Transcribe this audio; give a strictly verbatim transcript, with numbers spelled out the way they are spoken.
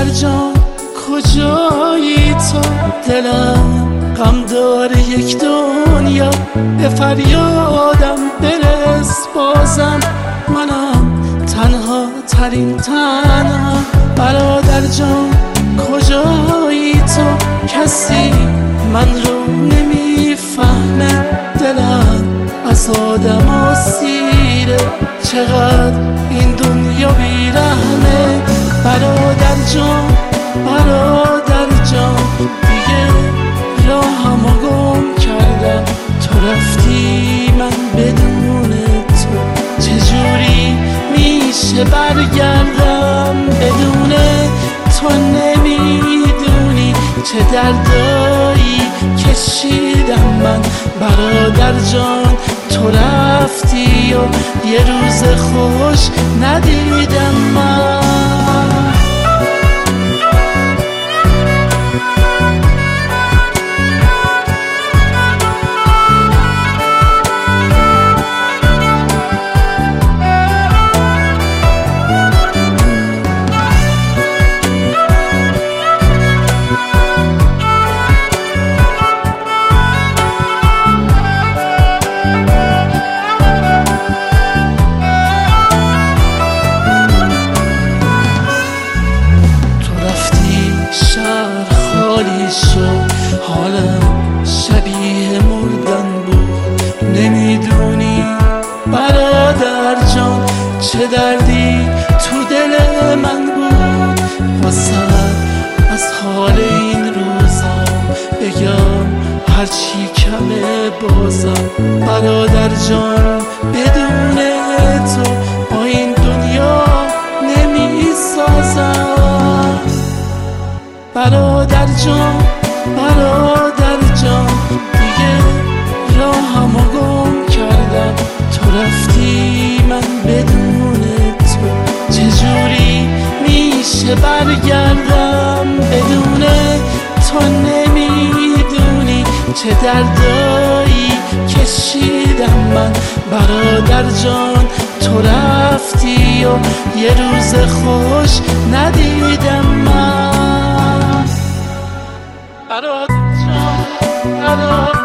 جان کجایی تو؟ دلم غم داره یک دنیا، به فریادم برس بازم، منم تنها ترین تنها. برادر جان کجایی تو؟ کسی من رو نمیفهمه، دلم از آدم اسیره، چقدر این دنیا بیرحمه. برادر جان برادر جان دیگه راهمو گم کردم، تو رفتی من بدون تو چجوری میشه برگردم؟ بدون تو نمیدونی چه دردایی کشیدم من. برادر جان تو رفتی و یه روز خوش ندیدم من. حالم شبیه مردن بود، نمیدونی برادر جان چه دردی تو دل من بود. واسه از حال این روزا بگم هرچی کمه بازم. برادر جان بدون تو با این دنیا نمیسازم. برادر جان برادر جان دیگه راهمو گم کردم، تو رفتی من بدون تو چجوری میشه برگردم؟ بدون تو نمیدونی چه دردایی کشیدم من. برادر جان تو رفتی و یه روز خوش ندیدم من. برادر جان برادر